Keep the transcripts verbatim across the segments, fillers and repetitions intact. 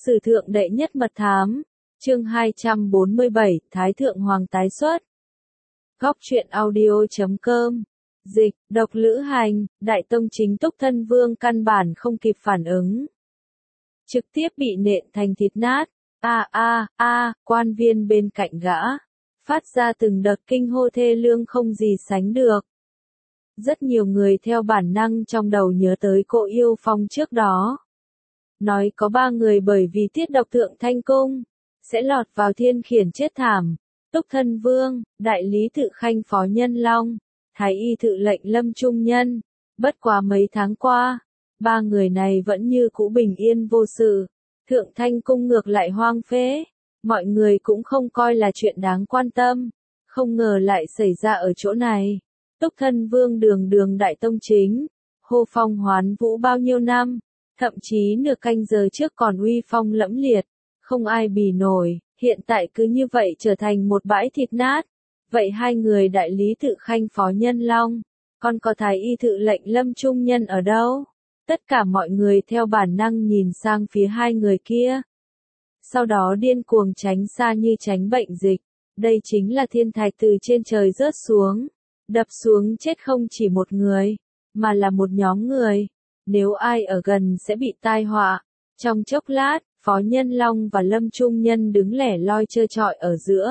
Sử thượng đệ nhất mật thám, chương hai trăm bốn mươi bảy, Thái thượng hoàng tái xuất. Góc truyện audio chấm com. Dịch, độc lữ hành, đại tông chính Túc Thân Vương căn bản không kịp phản ứng. Trực tiếp bị nện thành thịt nát. A a a, quan viên bên cạnh gã. Phát ra từng đợt kinh hô thê lương không gì sánh được. Rất nhiều người theo bản năng trong đầu nhớ tới Cô Yêu Phong trước đó. Nói có ba người bởi vì tiết độc thượng thanh cung, sẽ lọt vào thiên khiển chết thảm. Túc Thân Vương, đại lý Tự Khanh Phó Nhân Long, thái y Thự lệnh Lâm Trung Nhân. Bất quá mấy tháng qua, ba người này vẫn như cũ bình yên vô sự. Thượng thanh cung ngược lại hoang phế, mọi người cũng không coi là chuyện đáng quan tâm. Không ngờ lại xảy ra ở chỗ này. Túc Thân Vương đường đường đại tông chính, hô phong hoán vũ bao nhiêu năm, thậm chí nửa canh giờ trước còn uy phong lẫm liệt, không ai bì nổi, hiện tại cứ như vậy trở thành một bãi thịt nát. Vậy hai người đại lý Tự Khanh Phó Nhân Long, còn có thái y Thự lệnh Lâm Trung Nhân ở đâu? Tất cả mọi người theo bản năng nhìn sang phía hai người kia. Sau đó điên cuồng tránh xa như tránh bệnh dịch. Đây chính là thiên thạch từ trên trời rớt xuống. Đập xuống chết không chỉ một người, mà là một nhóm người. Nếu ai ở gần sẽ bị tai họa. Trong chốc lát, Phó Nhân Long và Lâm Trung Nhân đứng lẻ loi trơ trọi ở giữa.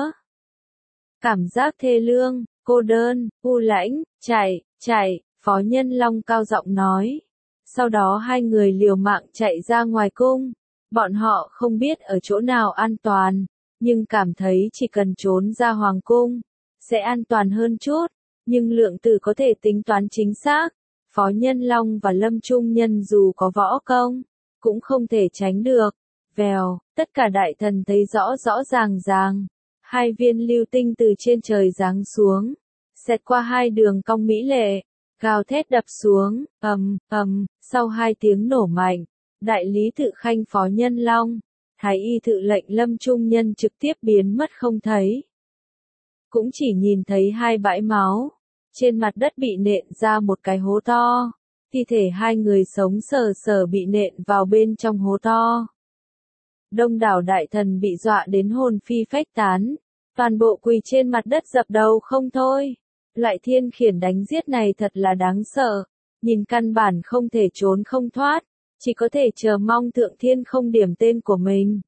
Cảm giác thê lương, cô đơn, u lãnh, chạy, chạy, Phó Nhân Long cao giọng nói. Sau đó hai người liều mạng chạy ra ngoài cung. Bọn họ không biết ở chỗ nào an toàn, nhưng cảm thấy chỉ cần trốn ra hoàng cung, sẽ an toàn hơn chút. Nhưng lượng tử có thể tính toán chính xác. Phó Nhân Long và Lâm Trung Nhân dù có võ công, cũng không thể tránh được. Vèo, tất cả đại thần thấy rõ rõ ràng ràng. Hai viên lưu tinh từ trên trời giáng xuống, xẹt qua hai đường cong mỹ lệ, gào thét đập xuống, ầm, ầm, sau hai tiếng nổ mạnh, đại lý Tự Khanh Phó Nhân Long, thái y Thự lệnh Lâm Trung Nhân trực tiếp biến mất không thấy. Cũng chỉ nhìn thấy hai bãi máu, trên mặt đất bị nện ra một cái hố to, thi thể hai người sống sờ sờ bị nện vào bên trong hố to. Đông đảo đại thần bị dọa đến hồn phi phách tán, toàn bộ quỳ trên mặt đất dập đầu không thôi. Loại thiên khiển đánh giết này thật là đáng sợ, nhìn căn bản không thể trốn không thoát, chỉ có thể chờ mong Thượng Thiên không điểm tên của mình.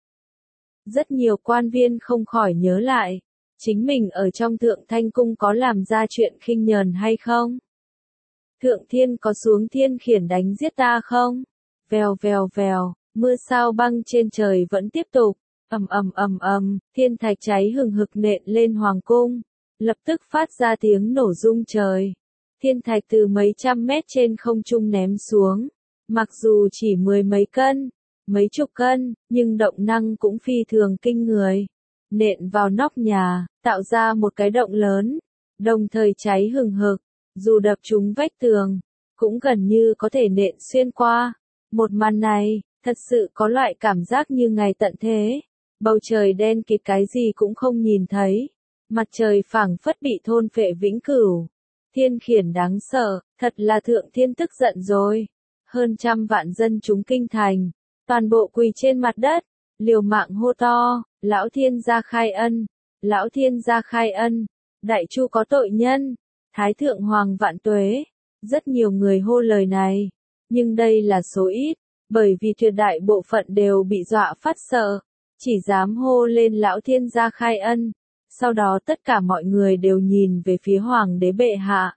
Rất nhiều quan viên không khỏi nhớ lại, chính mình ở trong Thượng Thanh Cung có làm ra chuyện khinh nhờn hay không? Thượng Thiên có xuống thiên khiển đánh giết ta không? Vèo vèo vèo, mưa sao băng trên trời vẫn tiếp tục, ầm ầm ầm ầm, thiên thạch cháy hừng hực nện lên hoàng cung, lập tức phát ra tiếng nổ rung trời. Thiên thạch từ mấy trăm mét trên không trung ném xuống, mặc dù chỉ mười mấy cân, mấy chục cân, nhưng động năng cũng phi thường kinh người. Nện vào nóc nhà, tạo ra một cái động lớn, đồng thời cháy hừng hực, dù đập trúng vách tường, cũng gần như có thể nện xuyên qua. Một màn này, thật sự có loại cảm giác như ngày tận thế, bầu trời đen kịt cái gì cũng không nhìn thấy, mặt trời phảng phất bị thôn phệ vĩnh cửu. Thiên khiển đáng sợ, thật là Thượng Thiên tức giận rồi. Hơn trăm vạn dân chúng kinh thành, toàn bộ quỳ trên mặt đất, liều mạng hô to, lão thiên gia khai ân, lão thiên gia khai ân, đại chu có tội nhân, thái thượng hoàng vạn tuế. Rất nhiều người hô lời này, nhưng đây là số ít, bởi vì tuyệt đại bộ phận đều bị dọa phát sợ, chỉ dám hô lên lão thiên gia khai ân. Sau đó tất cả mọi người đều nhìn về phía hoàng đế bệ hạ.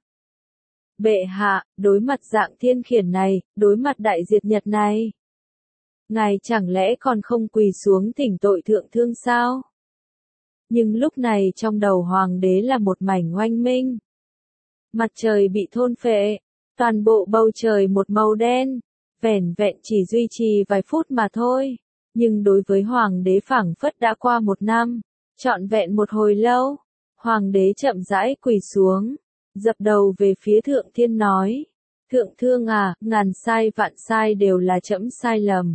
Bệ hạ, đối mặt dạng thiên khiển này, đối mặt đại diệt Nhật này, ngài chẳng lẽ còn không quỳ xuống thỉnh tội thượng thương sao? Nhưng lúc này trong đầu hoàng đế là một mảnh oanh minh. Mặt trời bị thôn phệ, toàn bộ bầu trời một màu đen, vẻn vẹn chỉ duy trì vài phút mà thôi. Nhưng đối với hoàng đế phảng phất đã qua một năm, trọn vẹn một hồi lâu, hoàng đế chậm rãi quỳ xuống, dập đầu về phía Thượng Thiên nói, Thượng Thương à, ngàn sai vạn sai đều là trẫm sai lầm.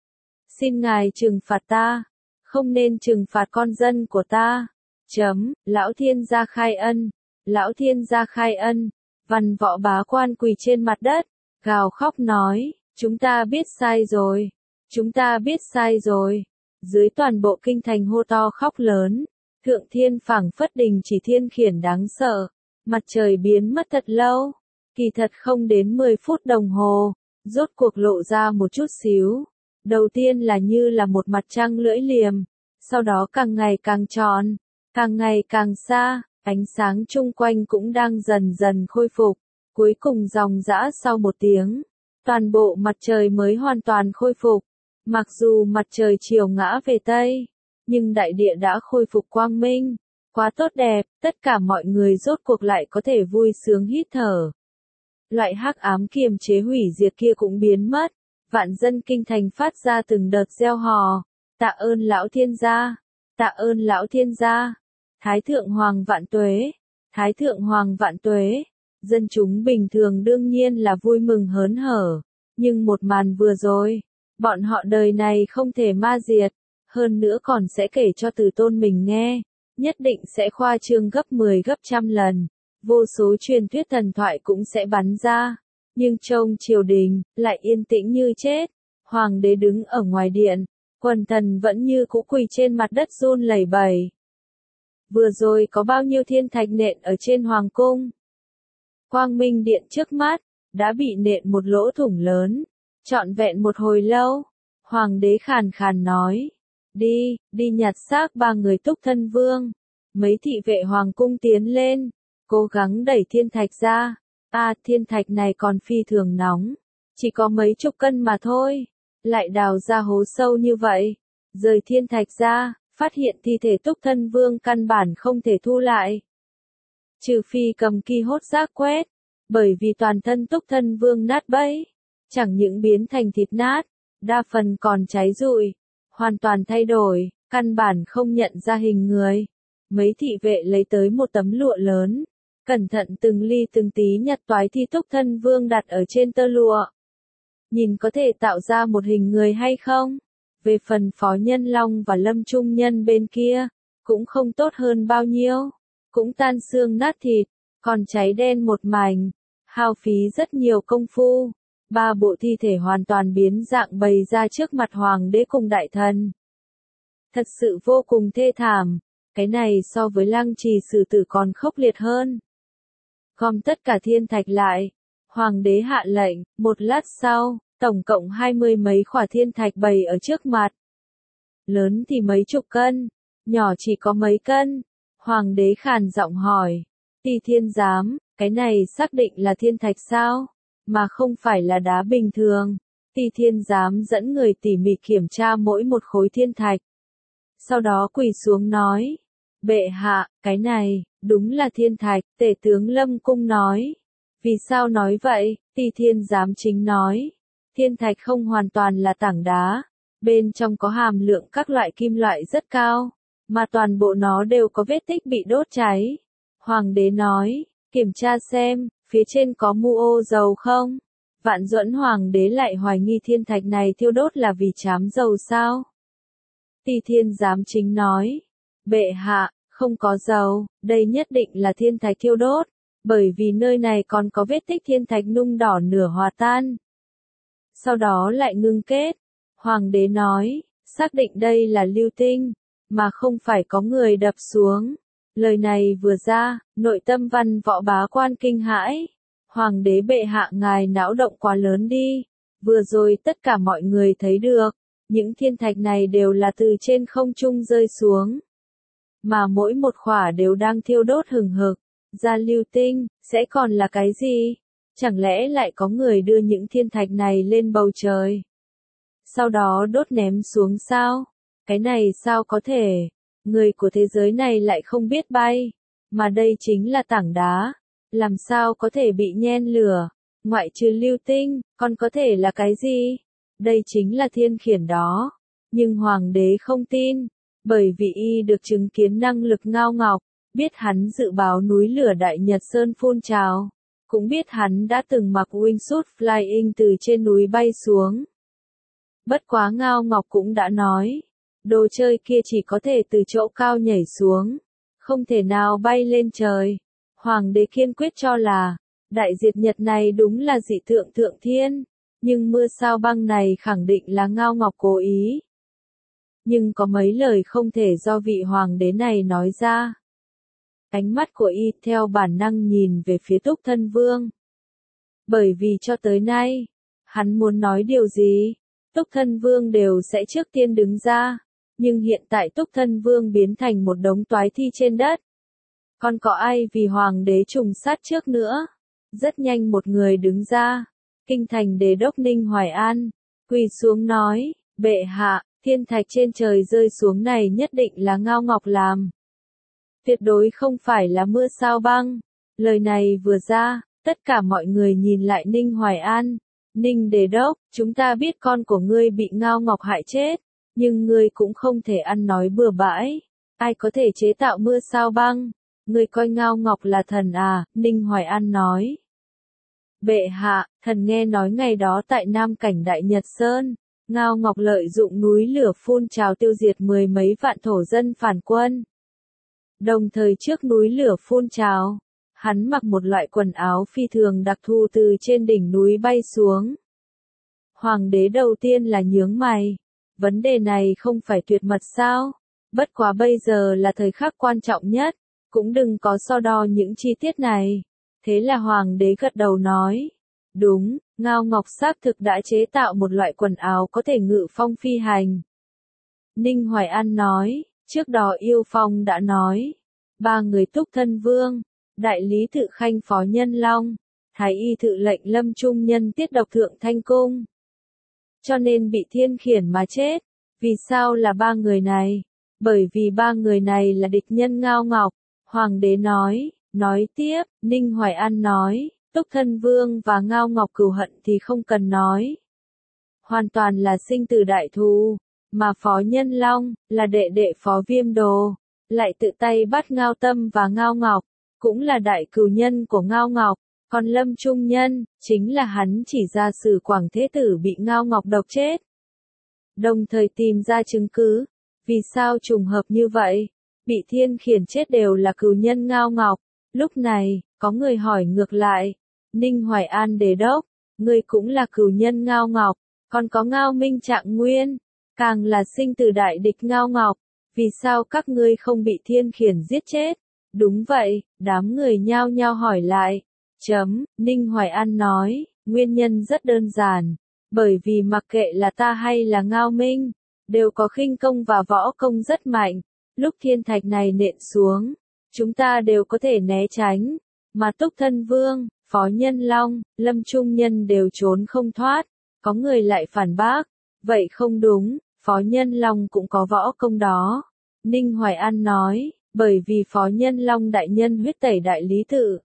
Xin ngài trừng phạt ta, không nên trừng phạt con dân của ta. Chấm, lão thiên gia khai ân, lão thiên gia khai ân. Văn võ bá quan quỳ trên mặt đất, gào khóc nói, chúng ta biết sai rồi, Chúng ta biết sai rồi. Dưới toàn bộ kinh thành hô to khóc lớn. Thượng thiên phảng phất đình chỉ thiên khiển đáng sợ. Mặt trời biến mất thật lâu. Kỳ thật không đến mười phút đồng hồ. Rốt cuộc lộ ra một chút xíu. Đầu tiên là như là một mặt trăng lưỡi liềm. Sau đó càng ngày càng tròn. Càng ngày càng xa. Ánh sáng chung quanh cũng đang dần dần khôi phục. Cuối cùng dòng dã sau một tiếng. Toàn bộ mặt trời mới hoàn toàn khôi phục. Mặc dù mặt trời chiều ngã về Tây. Nhưng đại địa đã khôi phục quang minh. Quá tốt đẹp, tất cả mọi người rốt cuộc lại có thể vui sướng hít thở. Loại hắc ám kiềm chế hủy diệt kia cũng biến mất. Vạn dân kinh thành phát ra từng đợt reo hò. Tạ ơn lão thiên gia. Tạ ơn lão thiên gia. Thái thượng hoàng vạn tuế. Thái thượng hoàng vạn tuế. Dân chúng bình thường đương nhiên là vui mừng hớn hở. Nhưng một màn vừa rồi. Bọn họ đời này không thể ma diệt. Hơn nữa còn sẽ kể cho từ tôn mình nghe. Nhất định sẽ khoa trương gấp mười gấp trăm lần. Vô số truyền thuyết thần thoại cũng sẽ bắn ra. Nhưng trong triều đình, lại yên tĩnh như chết. Hoàng đế đứng ở ngoài điện. Quần thần vẫn như cũ quỳ trên mặt đất run lẩy bẩy. Vừa rồi có bao nhiêu thiên thạch nện ở trên hoàng cung. Quang minh điện trước mắt, đã bị nện một lỗ thủng lớn. Trọn vẹn một hồi lâu. Hoàng đế khàn khàn nói. Đi, đi nhặt xác ba người Túc Thân Vương. Mấy thị vệ hoàng cung tiến lên. Cố gắng đẩy thiên thạch ra. À, thiên thạch này còn phi thường nóng. Chỉ có mấy chục cân mà thôi. Lại đào ra hố sâu như vậy. Rời thiên thạch ra, phát hiện thi thể Túc Thân Vương căn bản không thể thu lại. Trừ phi cầm ki hốt rác quét. Bởi vì toàn thân Túc Thân Vương nát bấy. Chẳng những biến thành thịt nát. Đa phần còn cháy rụi. Hoàn toàn thay đổi, căn bản không nhận ra hình người. Mấy thị vệ lấy tới một tấm lụa lớn. Cẩn thận từng ly từng tí nhặt toái thi Túc Thân Vương đặt ở trên tơ lụa. Nhìn có thể tạo ra một hình người hay không? Về phần Phó Nhân Long và Lâm Trung Nhân bên kia, cũng không tốt hơn bao nhiêu. Cũng tan xương nát thịt, còn cháy đen một mảnh. Hao phí rất nhiều công phu. Ba bộ thi thể hoàn toàn biến dạng bày ra trước mặt hoàng đế cùng đại thần. Thật sự vô cùng thê thảm. Cái này so với lăng trì xử tử còn khốc liệt hơn. Gom tất cả thiên thạch lại. Hoàng đế hạ lệnh, một lát sau, tổng cộng hai mươi mấy khỏa thiên thạch bày ở trước mặt. Lớn thì mấy chục cân, nhỏ chỉ có mấy cân. Hoàng đế khàn giọng hỏi. Ti thiên giám, cái này xác định là thiên thạch sao? Mà không phải là đá bình thường. Ti thiên giám dẫn người tỉ mỉ kiểm tra mỗi một khối thiên thạch. Sau đó quỳ xuống nói. Bệ hạ, cái này, đúng là thiên thạch. Tể tướng Lâm Cung nói. Vì sao nói vậy? Ti thiên giám chính nói. Thiên thạch không hoàn toàn là tảng đá. Bên trong có hàm lượng các loại kim loại rất cao. Mà toàn bộ nó đều có vết tích bị đốt cháy. Hoàng đế nói. Kiểm tra xem. Phía trên có mu ô dầu không? Vạn Duẫn hoàng đế lại hoài nghi thiên thạch này thiêu đốt là vì chám dầu sao? Ti thiên giám chính nói. Bệ hạ, không có dầu, đây nhất định là thiên thạch thiêu đốt. Bởi vì nơi này còn có vết tích thiên thạch nung đỏ nửa hòa tan. Sau đó lại ngưng kết. Hoàng đế nói, xác định đây là lưu tinh, mà không phải có người đập xuống. Lời này vừa ra, nội tâm văn võ bá quan kinh hãi. Hoàng đế bệ hạ ngài não động quá lớn đi. Vừa rồi tất cả mọi người thấy được. Những thiên thạch này đều là từ trên không trung rơi xuống. Mà mỗi một khỏa đều đang thiêu đốt hừng hực. Ra lưu tinh, sẽ còn là cái gì? Chẳng lẽ lại có người đưa những thiên thạch này lên bầu trời? Sau đó đốt ném xuống sao? Cái này sao có thể? Người của thế giới này lại không biết bay. Mà đây chính là tảng đá. Làm sao có thể bị nhen lửa? Ngoại trừ lưu tinh, còn có thể là cái gì? Đây chính là thiên khiển đó. Nhưng hoàng đế không tin. Bởi vì y được chứng kiến năng lực Ngao Ngọc. Biết hắn dự báo núi lửa Đại Nhật Sơn phun trào. Cũng biết hắn đã từng mặc wingsuit flying từ trên núi bay xuống. Bất quá Ngao Ngọc cũng đã nói. Đồ chơi kia chỉ có thể từ chỗ cao nhảy xuống. Không thể nào bay lên trời. Hoàng đế kiên quyết cho là. Đại diệt Nhật này đúng là dị tượng thượng thiên. nhưng mưa sao băng này khẳng định là Ngao Ngọc cố ý. Nhưng có mấy lời không thể do vị hoàng đế này nói ra. Ánh mắt của y theo bản năng nhìn về phía Túc Thân Vương. Bởi vì cho tới nay, hắn muốn nói điều gì, Túc Thân Vương đều sẽ trước tiên đứng ra. Nhưng hiện tại Túc Thân Vương biến thành một đống toái thi trên đất. Còn có ai vì hoàng đế trùng sát trước nữa? Rất nhanh một người đứng ra. Kinh thành đế đốc Ninh Hoài An, quỳ xuống nói, bệ hạ, thiên thạch trên trời rơi xuống này nhất định là Ngao Ngọc làm. Tuyệt đối không phải là mưa sao băng. Lời này vừa ra, tất cả mọi người nhìn lại Ninh Hoài An. Ninh đế đốc, chúng ta biết con của ngươi bị Ngao Ngọc hại chết, nhưng ngươi cũng không thể ăn nói bừa bãi. Ai có thể chế tạo mưa sao băng? Ngươi coi Ngao Ngọc là thần à? Ninh Hoài An nói. Bệ hạ, thần nghe nói ngày đó tại Nam Cảnh Đại Nhật Sơn, Ngao Ngọc lợi dụng núi lửa phun trào tiêu diệt mười mấy vạn thổ dân phản quân. Đồng thời trước núi lửa phun trào, hắn mặc một loại quần áo phi thường đặc thù từ trên đỉnh núi bay xuống. Hoàng đế đầu tiên là nhướng mày. Vấn đề này không phải tuyệt mật sao? Bất quá bây giờ là thời khắc quan trọng nhất, cũng đừng có so đo những chi tiết này. Thế là hoàng đế gật đầu nói. Đúng, Ngao Ngọc xác thực đã chế tạo một loại quần áo có thể ngự phong phi hành. Ninh Hoài An nói, trước đó Yêu Phong đã nói. Ba người Túc Thân Vương, Đại Lý Tự Khanh Phó Nhân Long, Thái Y Thự lệnh Lâm Trung Nhân tiết độc Thượng Thanh Cung. Cho nên bị thiên khiển mà chết. Vì sao là ba người này? Bởi vì ba người này là địch nhân Ngao Ngọc. Hoàng đế nói, nói tiếp, Ninh Hoài An nói, Túc Thân Vương và Ngao Ngọc cừu hận thì không cần nói. Hoàn toàn là sinh tử đại thù, mà Phó Nhân Long, là đệ đệ Phó Viêm Đồ, lại tự tay bắt Ngao Tâm và Ngao Ngọc, cũng là đại cừu nhân của Ngao Ngọc. Còn Lâm Trung Nhân, chính là hắn chỉ ra Sử Quảng Thế Tử bị Ngao Ngọc độc chết. Đồng thời tìm ra chứng cứ. Vì sao trùng hợp như vậy? Bị thiên khiển chết đều là cừu nhân Ngao Ngọc. Lúc này, có người hỏi ngược lại. Ninh Hoài An đế đốc, người cũng là cừu nhân Ngao Ngọc, còn có Ngao Minh Trạng Nguyên, càng là sinh từ đại địch Ngao Ngọc. Vì sao các ngươi không bị thiên khiển giết chết? Đúng vậy, đám người nhao nhao hỏi lại. Chấm, Ninh Hoài An nói, nguyên nhân rất đơn giản, bởi vì mặc kệ là ta hay là Ngao Minh, đều có khinh công và võ công rất mạnh, lúc thiên thạch này nện xuống, chúng ta đều có thể né tránh, mà Túc Thân Vương, Phó Nhân Long, Lâm Trung Nhân đều trốn không thoát, có người lại phản bác, vậy không đúng, Phó Nhân Long cũng có võ công đó. Ninh Hoài An nói, bởi vì Phó Nhân Long đại nhân huyết tẩy Đại Lý Tự.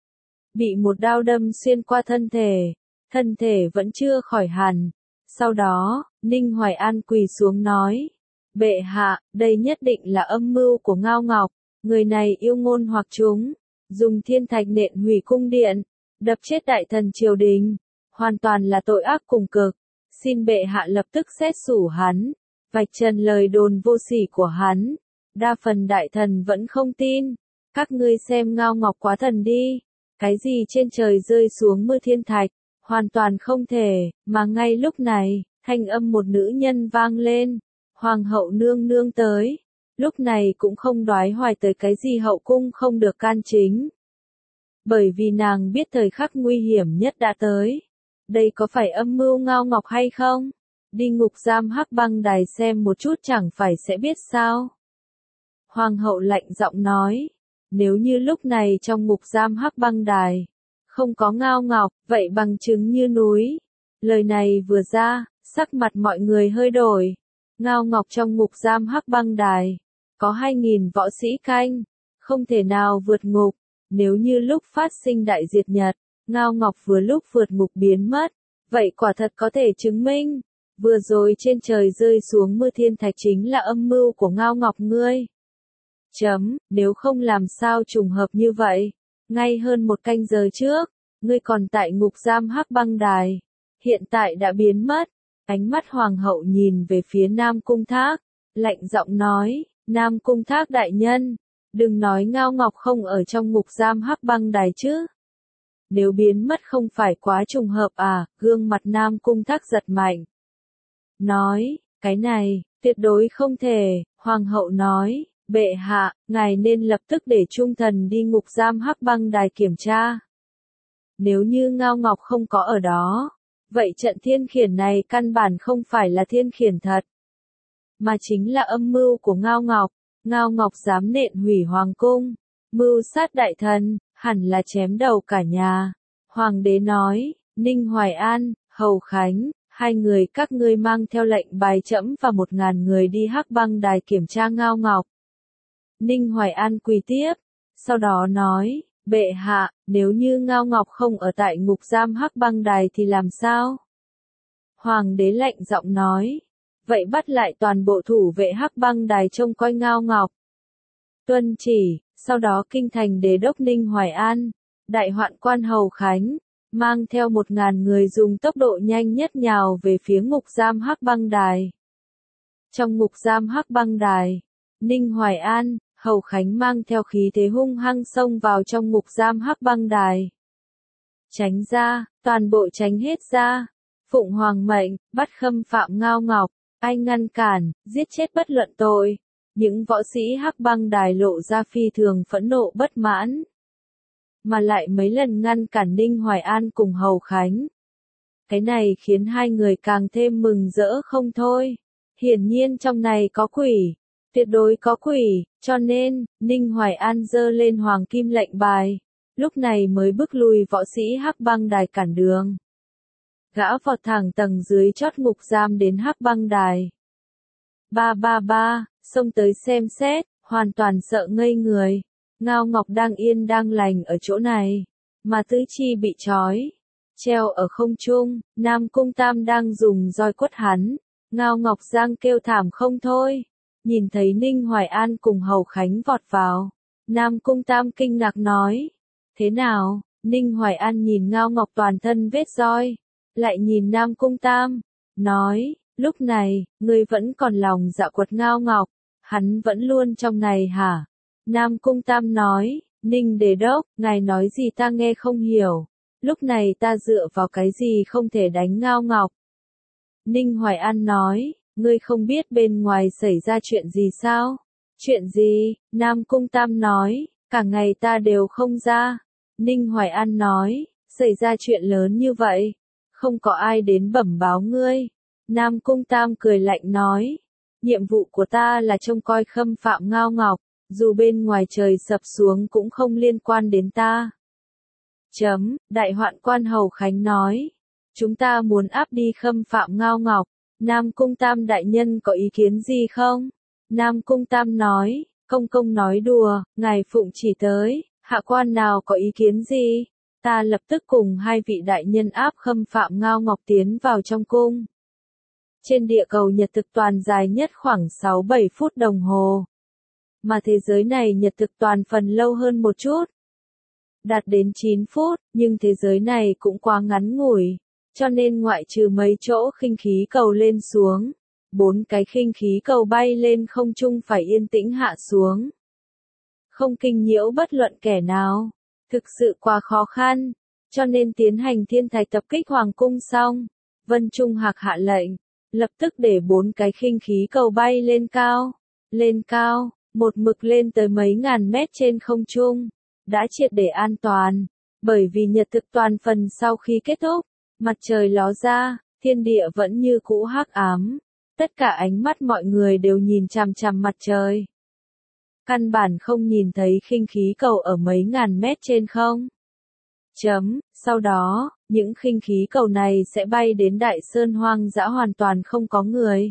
Bị một đao đâm xuyên qua thân thể, thân thể vẫn chưa khỏi hẳn. Sau đó, Ninh Hoài An quỳ xuống nói, bệ hạ, đây nhất định là âm mưu của Ngao Ngọc, người này yêu ngôn hoặc chúng, dùng thiên thạch nện hủy cung điện, đập chết đại thần triều đình, hoàn toàn là tội ác cùng cực, xin bệ hạ lập tức xét xử hắn, vạch trần lời đồn vô sỉ của hắn. Đa phần đại thần vẫn không tin, các ngươi xem Ngao Ngọc quá thần đi. Cái gì trên trời rơi xuống mưa thiên thạch, hoàn toàn không thể, mà ngay lúc này, thanh âm một nữ nhân vang lên, Hoàng hậu nương nương tới, lúc này cũng không đoái hoài tới cái gì hậu cung không được can chính. Bởi vì nàng biết thời khắc nguy hiểm nhất đã tới. Đây có phải âm mưu Ngao Ngọc hay không? Đi ngục giam Hắc Băng Đài xem một chút chẳng phải sẽ biết sao? Hoàng hậu lạnh giọng nói. Nếu như lúc này trong ngục giam Hắc Băng Đài, không có Ngao Ngọc, vậy bằng chứng như núi. Lời này vừa ra, sắc mặt mọi người hơi đổi. Ngao Ngọc trong ngục giam Hắc Băng Đài, có hai nghìn võ sĩ canh, không thể nào vượt ngục. Nếu như lúc phát sinh đại diệt Nhật, Ngao Ngọc vừa lúc vượt ngục biến mất, vậy quả thật có thể chứng minh, vừa rồi trên trời rơi xuống mưa thiên thạch chính là âm mưu của Ngao Ngọc ngươi. Chấm, nếu không làm sao trùng hợp như vậy. Ngay hơn một canh giờ trước, ngươi còn tại ngục giam Hắc Băng Đài. Hiện tại đã biến mất. Ánh mắt hoàng hậu nhìn về phía Nam Cung Thác. Lạnh giọng nói, Nam Cung Thác đại nhân. Đừng nói Ngao Ngọc không ở trong ngục giam Hắc Băng Đài chứ. nếu biến mất không phải quá trùng hợp à, gương mặt Nam Cung Thác giật mạnh. Nói, cái này, tuyệt đối không thể, Hoàng hậu nói, bệ hạ, ngài nên lập tức để trung thần đi ngục giam Hắc Băng Đài kiểm tra. Nếu như Ngao Ngọc không có ở đó, vậy trận thiên khiển này căn bản không phải là thiên khiển thật, mà chính là âm mưu của Ngao Ngọc. Ngao Ngọc dám nện hủy hoàng cung, mưu sát đại thần, hẳn là chém đầu cả nhà. Hoàng đế nói, Ninh Hoài An, Hầu Khánh, hai người các ngươi mang theo lệnh bài trẫm và một ngàn người đi Hắc Băng Đài kiểm tra Ngao Ngọc. Ninh Hoài An quỳ tiếp, sau đó nói, bệ hạ, nếu như Ngao Ngọc không ở tại ngục giam Hắc Băng Đài thì làm sao? Hoàng đế lạnh giọng nói, vậy bắt lại toàn bộ thủ vệ Hắc Băng Đài trông coi Ngao Ngọc. Tuân chỉ, sau đó kinh thành đế đốc Ninh Hoài An, đại hoạn quan Hầu Khánh, mang theo một ngàn người dùng tốc độ nhanh nhất nhào về phía ngục giam Hắc Băng Đài. Trong ngục giam Hắc Băng Đài, Ninh Hoài An, Hầu Khánh mang theo khí thế hung hăng xông vào trong ngục giam Hắc Băng Đài. Tránh ra, toàn bộ tránh hết ra. Phụng Hoàng mệnh, bắt khâm phạm Ngao Ngọc, ai ngăn cản, giết chết bất luận tội. Những võ sĩ Hắc Băng Đài lộ ra phi thường phẫn nộ bất mãn, mà lại mấy lần ngăn cản Ninh Hoài An cùng Hầu Khánh. Cái này khiến hai người càng thêm mừng rỡ không thôi. Hiển nhiên trong này có quỷ, tuyệt đối có quỷ, cho nên, Ninh Hoài An giơ lên hoàng kim lệnh bài, lúc này mới bức lùi võ sĩ Hắc Băng Đài cản đường. Gã vọt thẳng tầng dưới chót ngục giam đến Hắc Băng Đài. Ba ba ba, xông tới xem xét, hoàn toàn sợ ngây người. Ngao Ngọc đang yên đang lành ở chỗ này, mà Tứ Chi bị trói, treo ở không trung, Nam Cung Tam đang dùng roi quất hắn. Ngao Ngọc giang kêu thảm không thôi. Nhìn thấy Ninh Hoài An cùng Hầu Khánh vọt vào, Nam Cung Tam kinh ngạc nói, thế nào? Ninh Hoài An nhìn Ngao Ngọc toàn thân vết roi, lại nhìn Nam Cung Tam, nói, lúc này, ngươi vẫn còn lòng dạ quật Ngao Ngọc, hắn vẫn luôn trong này hả? Nam Cung Tam nói, Ninh Đế Đốc, ngài nói gì ta nghe không hiểu, lúc này ta dựa vào cái gì không thể đánh Ngao Ngọc? Ninh Hoài An nói, ngươi không biết bên ngoài xảy ra chuyện gì sao? Chuyện gì? Nam Cung Tam nói, cả ngày ta đều không ra. Ninh Hoài An nói, xảy ra chuyện lớn như vậy, không có ai đến bẩm báo ngươi. Nam Cung Tam cười lạnh nói, nhiệm vụ của ta là trông coi khâm phạm Ngao Ngọc, dù bên ngoài trời sập xuống cũng không liên quan đến ta. Chấm, đại hoạn quan Hầu Khánh nói, chúng ta muốn áp đi khâm phạm Ngao Ngọc. Nam Cung Tam đại nhân có ý kiến gì không? Nam Cung Tam nói, công công nói đùa, ngài phụng chỉ tới, hạ quan nào có ý kiến gì? Ta lập tức cùng hai vị đại nhân áp khâm phạm Ngao Ngọc tiến vào trong cung. Trên địa cầu nhật thực toàn dài nhất khoảng sáu bảy phút đồng hồ, mà thế giới này nhật thực toàn phần lâu hơn một chút, đạt đến chín phút, nhưng thế giới này cũng quá ngắn ngủi. Cho nên ngoại trừ mấy chỗ khinh khí cầu lên xuống, bốn cái khinh khí cầu bay lên không trung phải yên tĩnh hạ xuống. Không kinh nhiễu bất luận kẻ nào. Thực sự quá khó khăn. Cho nên tiến hành thiên thạch tập kích hoàng cung xong, Vân Trung Hạc hạ lệnh, lập tức để bốn cái khinh khí cầu bay lên cao. Lên cao, một mực lên tới mấy ngàn mét trên không trung. Đã triệt để an toàn. Bởi vì nhật thực toàn phần sau khi kết thúc, mặt trời ló ra, thiên địa vẫn như cũ hắc ám. Tất cả ánh mắt mọi người đều nhìn chằm chằm mặt trời. Căn bản không nhìn thấy khinh khí cầu ở mấy ngàn mét trên không. Chấm, sau đó, những khinh khí cầu này sẽ bay đến Đại Sơn hoang dã hoàn toàn không có người.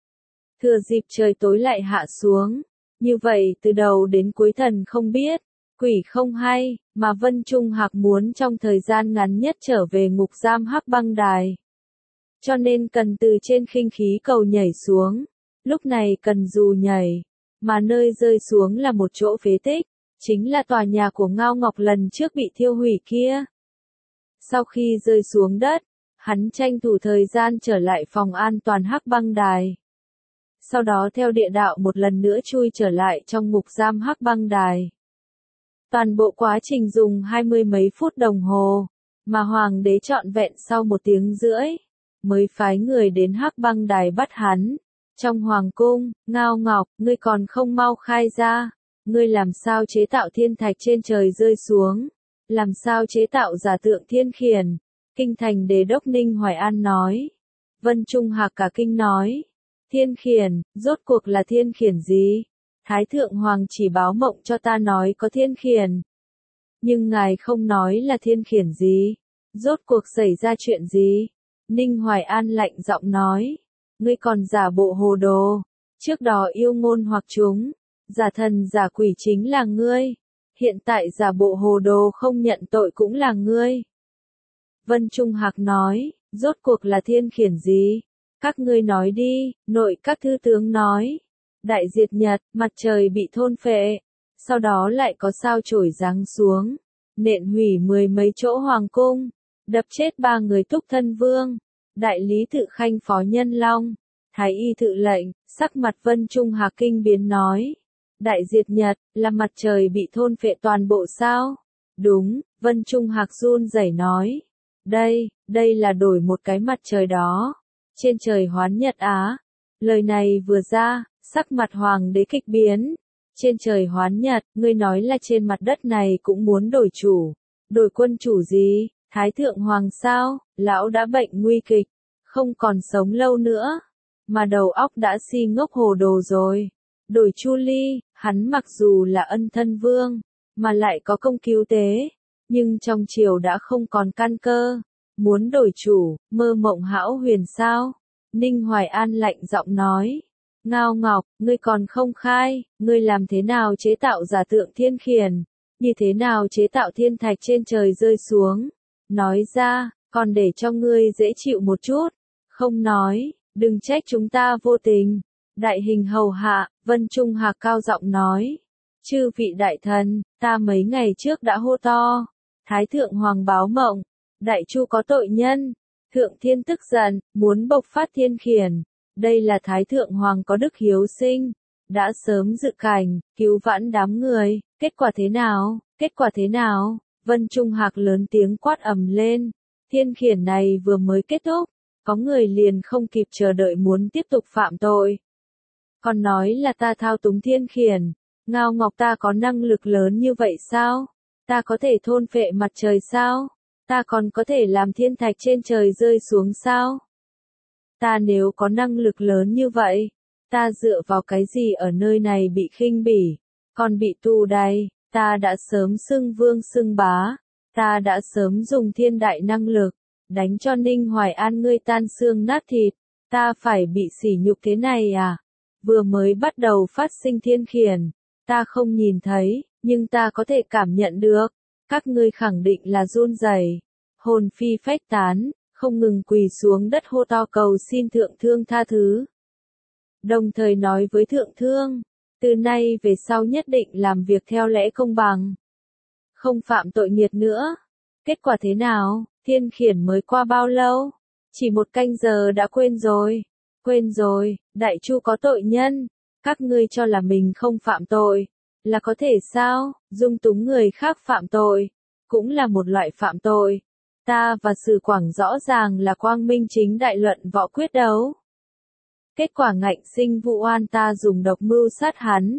Thừa dịp trời tối lại hạ xuống. Như vậy từ đầu đến cuối thần không biết, quỷ không hay, mà Vân Trung Hạc muốn trong thời gian ngắn nhất trở về ngục giam Hắc Băng Đài. Cho nên cần từ trên khinh khí cầu nhảy xuống. Lúc này cần dù nhảy, mà nơi rơi xuống là một chỗ phế tích, chính là tòa nhà của Ngao Ngọc lần trước bị thiêu hủy kia. Sau khi rơi xuống đất, hắn tranh thủ thời gian trở lại phòng an toàn Hắc Băng Đài. Sau đó theo địa đạo một lần nữa chui trở lại trong ngục giam Hắc Băng Đài. Toàn bộ quá trình dùng hai mươi mấy phút đồng hồ. Mà hoàng đế trọn vẹn sau một tiếng rưỡi, mới phái người đến Hắc Băng Đài bắt hắn. Trong hoàng cung, Ngao Ngọc, ngươi còn không mau khai ra, ngươi làm sao chế tạo thiên thạch trên trời rơi xuống, làm sao chế tạo giả tượng thiên khiển. Kinh thành đế đốc Ninh Hoài An nói. Vân Trung Hạc cả kinh nói. Thiên khiển, rốt cuộc là thiên khiển gì? Thái thượng hoàng chỉ báo mộng cho ta nói có thiên khiển. Nhưng ngài không nói là thiên khiển gì? Rốt cuộc xảy ra chuyện gì? Ninh Hoài An lạnh giọng nói. Ngươi còn giả bộ hồ đồ. Trước đó yêu ngôn hoặc chúng, giả thần giả quỷ chính là ngươi. Hiện tại giả bộ hồ đồ không nhận tội cũng là ngươi. Vân Trung Hạc nói, rốt cuộc là thiên khiển gì? Các ngươi nói đi, nội các thư tướng nói. Đại diệt nhật, mặt trời bị thôn phệ, sau đó lại có sao chổi giáng xuống, nện hủy mười mấy chỗ hoàng cung, đập chết ba người Túc Thân Vương, đại lý tự khanh phó nhân long, thái y tự lệnh. Sắc mặt Vân Trung Hạc kinh biến nói. Đại diệt nhật, là mặt trời bị thôn phệ toàn bộ sao? Đúng, Vân Trung Hạc run rẩy nói. Đây, đây là đổi một cái mặt trời đó. Trên trời hoán nhật á. Lời này vừa ra, sắc mặt hoàng đế kịch biến. Trên trời hoán nhật, ngươi nói là trên mặt đất này cũng muốn đổi chủ. Đổi quân chủ gì? Thái thượng hoàng sao? Lão đã bệnh nguy kịch, không còn sống lâu nữa. Mà đầu óc đã si ngốc hồ đồ rồi. Đổi Chu Ly, hắn mặc dù là ân thân vương, mà lại có công cứu tế, nhưng trong triều đã không còn căn cơ. Muốn đổi chủ, mơ mộng hão huyền sao? Ninh Hoài An lạnh giọng nói. Ngao Ngọc, ngươi còn không khai, ngươi làm thế nào chế tạo giả tượng thiên khiển? Như thế nào chế tạo thiên thạch trên trời rơi xuống? Nói ra, còn để cho ngươi dễ chịu một chút. Không nói, đừng trách chúng ta vô tình. Đại hình hầu hạ, Vân Trung Hạc cao giọng nói. Chư vị đại thần, ta mấy ngày trước đã hô to. Thái thượng hoàng báo mộng, đại chu có tội nhân. Thượng thiên tức giận, muốn bộc phát thiên khiển. Đây là Thái thượng hoàng có đức hiếu sinh. Đã sớm dự cảnh, cứu vãn đám người. Kết quả thế nào? Kết quả thế nào? Vân Trung Hạc lớn tiếng quát ầm lên. Thiên khiển này vừa mới kết thúc. Có người liền không kịp chờ đợi muốn tiếp tục phạm tội. Còn nói là ta thao túng thiên khiển. Ngao Ngọc, ta có năng lực lớn như vậy sao? Ta có thể thôn phệ mặt trời sao? Ta còn có thể làm thiên thạch trên trời rơi xuống sao? Ta nếu có năng lực lớn như vậy, ta dựa vào cái gì ở nơi này bị khinh bỉ, còn bị tù đày? Ta đã sớm xưng vương xưng bá, ta đã sớm dùng thiên đại năng lực, đánh cho Ninh Hoài An ngươi tan xương nát thịt, ta phải bị sỉ nhục thế này à? Vừa mới bắt đầu phát sinh thiên khiển, ta không nhìn thấy, nhưng ta có thể cảm nhận được. Các ngươi khẳng định là run rẩy, hồn phi phách tán, không ngừng quỳ xuống đất hô to cầu xin thượng thương tha thứ. Đồng thời nói với thượng thương, từ nay về sau nhất định làm việc theo lẽ công bằng, không phạm tội nghiệt nữa. Kết quả thế nào? Thiên khiển mới qua bao lâu? Chỉ một canh giờ đã quên rồi. Quên rồi, đại chu có tội nhân. Các ngươi cho là mình không phạm tội, là có thể sao? Dung túng người khác phạm tội, cũng là một loại phạm tội. Ta và Sử Quảng rõ ràng là quang minh chính đại luận võ quyết đấu. Kết quả ngạnh sinh vụ oan, ta dùng độc mưu sát hắn.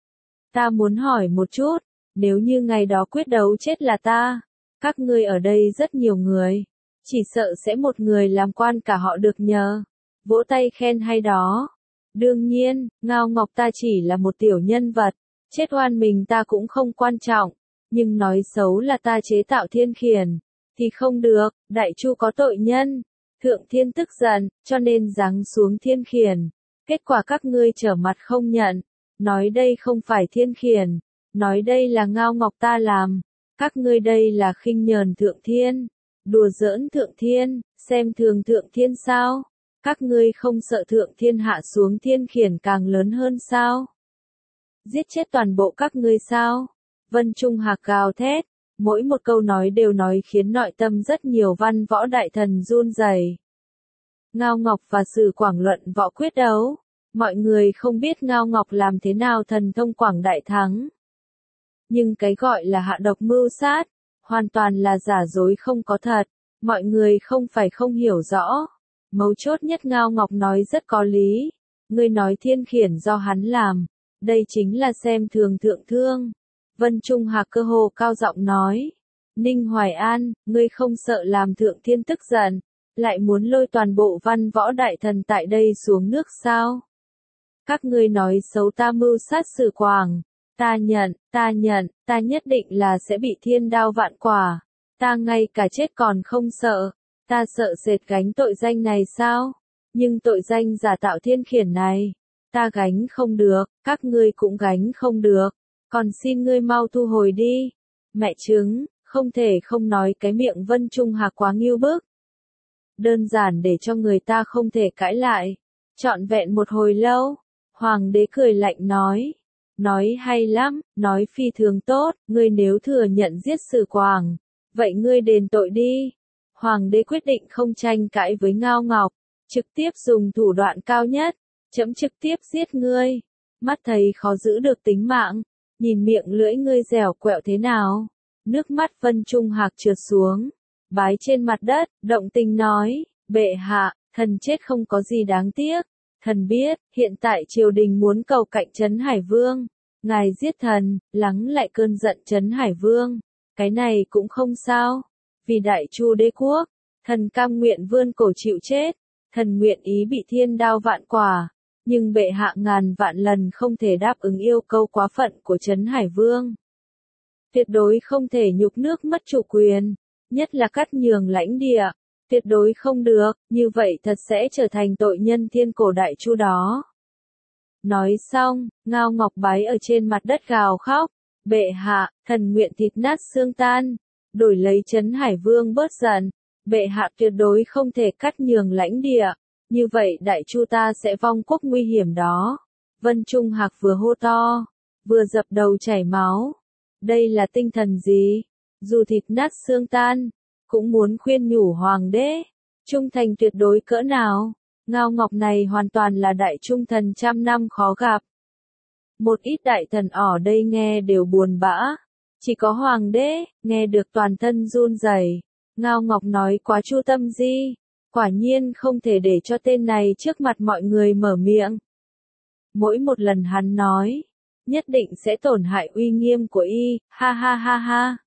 Ta muốn hỏi một chút, nếu như ngày đó quyết đấu chết là ta, các ngươi ở đây rất nhiều người, chỉ sợ sẽ một người làm quan cả họ được nhờ. Vỗ tay khen hay đó. Đương nhiên, Ngao Ngọc ta chỉ là một tiểu nhân vật, chết oan mình ta cũng không quan trọng, nhưng nói xấu là ta chế tạo thiên khiển, thì không được. Đại chu có tội nhân, thượng thiên tức giận, cho nên giáng xuống thiên khiển. Kết quả các ngươi trở mặt không nhận, nói đây không phải thiên khiển, nói đây là Ngao Ngọc ta làm. Các ngươi đây là khinh nhờn thượng thiên, đùa giỡn thượng thiên, xem thường thượng thiên sao? Các ngươi không sợ thượng thiên hạ xuống thiên khiển càng lớn hơn sao? Giết chết toàn bộ các ngươi sao? Vân Trung Hạc gào thét, mỗi một câu nói đều nói khiến nội tâm rất nhiều văn võ đại thần run rẩy. Ngao Ngọc và Sử Quảng luận võ quyết đấu, mọi người không biết Ngao Ngọc làm thế nào thần thông quảng đại thắng. Nhưng cái gọi là hạ độc mưu sát, hoàn toàn là giả dối không có thật, mọi người không phải không hiểu rõ. Mấu chốt nhất Ngao Ngọc nói rất có lý, ngươi nói thiên khiển do hắn làm, đây chính là xem thường thượng thương. Vân Trung Hạc cơ hồ cao giọng nói, Ninh Hoài An, ngươi không sợ làm thượng thiên tức giận, lại muốn lôi toàn bộ văn võ đại thần tại đây xuống nước sao? Các ngươi nói xấu ta mưu sát Sử Quảng, ta nhận, ta nhận, ta nhất định là sẽ bị thiên đao vạn quả, ta ngay cả chết còn không sợ, ta sợ sệt gánh tội danh này sao? Nhưng tội danh giả tạo thiên khiển này, ta gánh không được, các ngươi cũng gánh không được, còn xin ngươi mau thu hồi đi. Mẹ chứng, không thể không nói cái miệng Vân Trung Hạc quá nghiêu bức. Đơn giản để cho người ta không thể cãi lại. Trọn vẹn một hồi lâu, Hoàng đế cười lạnh nói. Nói hay lắm, nói phi thường tốt, ngươi nếu thừa nhận giết Sử Quảng, vậy ngươi đền tội đi. Hoàng đế quyết định không tranh cãi với Ngao Ngọc, trực tiếp dùng thủ đoạn cao nhất, chấm trực tiếp giết ngươi. Mắt thấy khó giữ được tính mạng, nhìn miệng lưỡi ngươi dẻo quẹo thế nào. Nước mắt Vân Trung Hạc trượt xuống, bái trên mặt đất, động tình nói, bệ hạ, thần chết không có gì đáng tiếc. Thần biết, hiện tại triều đình muốn cầu cạnh Trấn Hải Vương. Ngài giết thần, lắng lại cơn giận Trấn Hải Vương. Cái này cũng không sao. Vì Đại Chu đế quốc, thần cam nguyện vươn cổ chịu chết. Thần nguyện ý bị thiên đao vạn quả. Nhưng bệ hạ ngàn vạn lần không thể đáp ứng yêu cầu quá phận của Trấn Hải Vương. Tuyệt đối không thể nhục nước mất chủ quyền. Nhất là cắt nhường lãnh địa. Tuyệt đối không được, như vậy thật sẽ trở thành tội nhân thiên cổ Đại Chu đó. Nói xong, Ngao Ngọc bái ở trên mặt đất gào khóc, bệ hạ, thần nguyện thịt nát xương tan, đổi lấy Trấn Hải Vương bớt giận, bệ hạ tuyệt đối không thể cắt nhường lãnh địa, như vậy Đại Chu ta sẽ vong quốc nguy hiểm đó. Vân Trung Hạc vừa hô to, vừa dập đầu chảy máu. Đây là tinh thần gì? Dù thịt nát xương tan, cũng muốn khuyên nhủ hoàng đế, trung thành tuyệt đối cỡ nào. Ngao Ngọc này hoàn toàn là đại trung thần trăm năm khó gặp. Một ít đại thần ở đây nghe đều buồn bã, chỉ có hoàng đế, nghe được toàn thân run rẩy. Ngao Ngọc nói quá chu tâm di, quả nhiên không thể để cho tên này trước mặt mọi người mở miệng. Mỗi một lần hắn nói, nhất định sẽ tổn hại uy nghiêm của y, ha ha ha ha.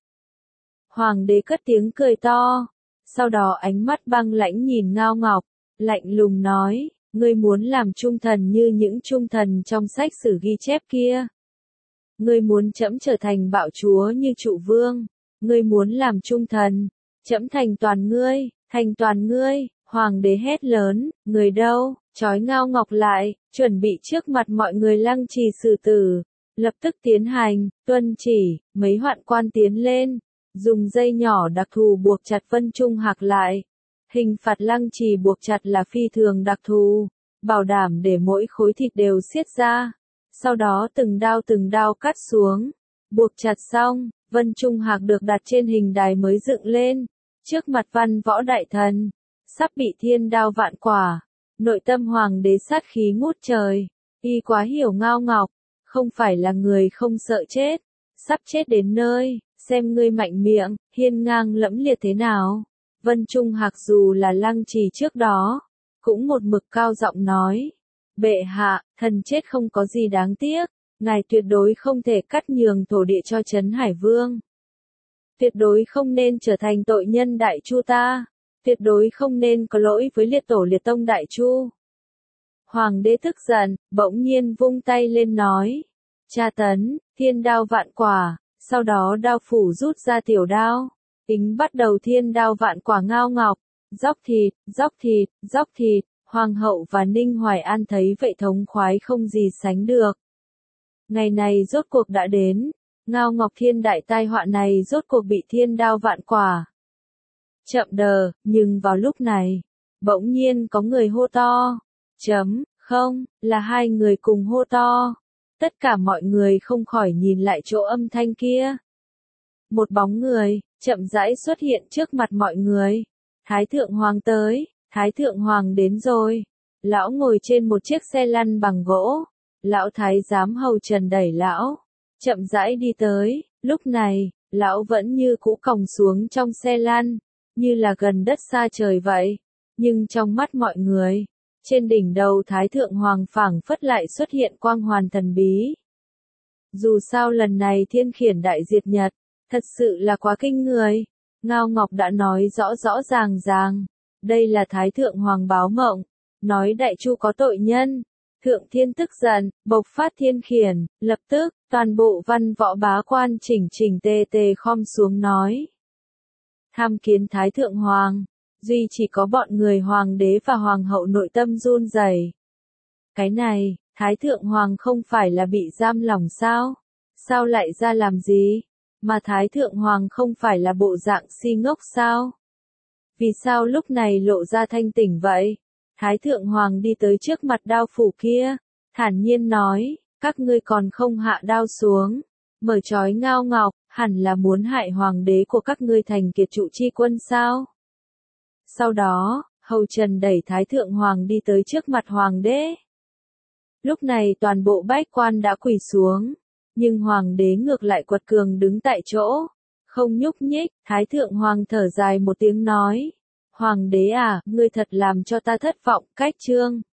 Hoàng đế cất tiếng cười to, sau đó ánh mắt băng lãnh nhìn Ngao Ngọc, lạnh lùng nói, ngươi muốn làm trung thần như những trung thần trong sách sử ghi chép kia. Ngươi muốn trẫm trở thành bạo chúa như trụ vương, ngươi muốn làm trung thần, trẫm thành toàn ngươi, thành toàn ngươi. Hoàng đế hét lớn, người đâu, trói Ngao Ngọc lại, chuẩn bị trước mặt mọi người lăng trì xử tử, lập tức tiến hành, tuân chỉ, mấy hoạn quan tiến lên. Dùng dây nhỏ đặc thù buộc chặt Vân Trung Hạc lại. Hình phạt lăng trì buộc chặt là phi thường đặc thù, bảo đảm để mỗi khối thịt đều xiết ra. Sau đó từng đao từng đao cắt xuống. Buộc chặt xong, Vân Trung Hạc được đặt trên hình đài mới dựng lên. Trước mặt văn võ đại thần, sắp bị thiên đao vạn quả. Nội tâm hoàng đế sát khí ngút trời. Y quá hiểu Ngao Ngọc, không phải là người không sợ chết. Sắp chết đến nơi. Xem ngươi mạnh miệng, hiên ngang lẫm liệt thế nào. Vân Trung Hạc dù là lăng trì trước đó, cũng một mực cao giọng nói. Bệ hạ, thần chết không có gì đáng tiếc, ngài tuyệt đối không thể cắt nhường thổ địa cho Trấn Hải Vương. Tuyệt đối không nên trở thành tội nhân Đại Chu ta, tuyệt đối không nên có lỗi với liệt tổ liệt tông Đại Chu. Hoàng đế tức giận, bỗng nhiên vung tay lên nói. Tra tấn, thiên đao vạn quả. Sau đó đao phủ rút ra tiểu đao, tính bắt đầu thiên đao vạn quả Ngao Ngọc, dóc thịt, dóc thịt, dóc thịt. Hoàng hậu và Ninh Hoài An thấy vậy thống khoái không gì sánh được. Ngày này rốt cuộc đã đến, Ngao Ngọc thiên đại tai họa này rốt cuộc bị thiên đao vạn quả. Chậm đờ, nhưng vào lúc này, bỗng nhiên có người hô to, chấm, không, là hai người cùng hô to. Tất cả mọi người không khỏi nhìn lại chỗ âm thanh kia. Một bóng người, chậm rãi xuất hiện trước mặt mọi người. Thái thượng hoàng tới, thái thượng hoàng đến rồi. Lão ngồi trên một chiếc xe lăn bằng gỗ. Lão thái giám hầu trần đẩy lão. Chậm rãi đi tới, lúc này, lão vẫn như cũ còng xuống trong xe lăn, như là gần đất xa trời vậy. Nhưng trong mắt mọi người, trên đỉnh đầu Thái Thượng Hoàng phảng phất lại xuất hiện quang hoàn thần bí. Dù sao lần này thiên khiển đại diệt Nhật, thật sự là quá kinh người. Ngao Ngọc đã nói rõ rõ ràng ràng, đây là Thái Thượng Hoàng báo mộng, nói Đại Chu có tội nhân. Thượng Thiên tức giận, bộc phát thiên khiển, lập tức, toàn bộ văn võ bá quan chỉnh chỉnh tề tề khom xuống nói. Tham kiến Thái Thượng Hoàng, duy chỉ có bọn người Hoàng đế và Hoàng hậu nội tâm run rẩy. Cái này, Thái Thượng Hoàng không phải là bị giam lỏng sao? Sao lại ra làm gì? Mà Thái Thượng Hoàng không phải là bộ dạng si ngốc sao? Vì sao lúc này lộ ra thanh tỉnh vậy? Thái Thượng Hoàng đi tới trước mặt đao phủ kia, thản nhiên nói, các ngươi còn không hạ đao xuống, mở trói Ngao Ngọc, hẳn là muốn hại hoàng đế của các ngươi thành kiệt trụ chi quân sao? Sau đó, hầu trần đẩy Thái Thượng Hoàng đi tới trước mặt hoàng đế. Lúc này toàn bộ bách quan đã quỳ xuống, nhưng hoàng đế ngược lại quật cường đứng tại chỗ, không nhúc nhích. Thái Thượng Hoàng thở dài một tiếng nói, Hoàng đế à, ngươi thật làm cho ta thất vọng. Cách chương